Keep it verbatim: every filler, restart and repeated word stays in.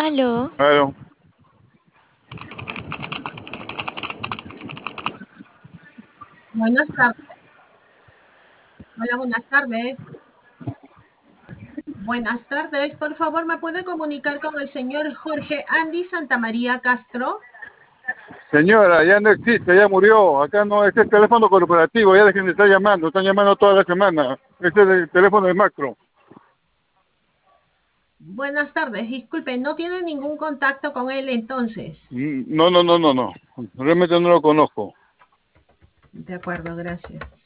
Aló, Claro. Buenas tardes. Hola, buenas tardes. Buenas tardes. Por favor, ¿me puede comunicar con el señor Jorge Andy Santamaría Castro? Señora, ya no existe, ya murió. Acá no, este es teléfono corporativo, ya dejen de estar llamando, están llamando toda la semana. Este es el teléfono de macro. Buenas tardes. Disculpe, ¿no tiene ningún contacto con él entonces? Mm, No, no, no, no, no. Realmente no lo conozco. De acuerdo, gracias.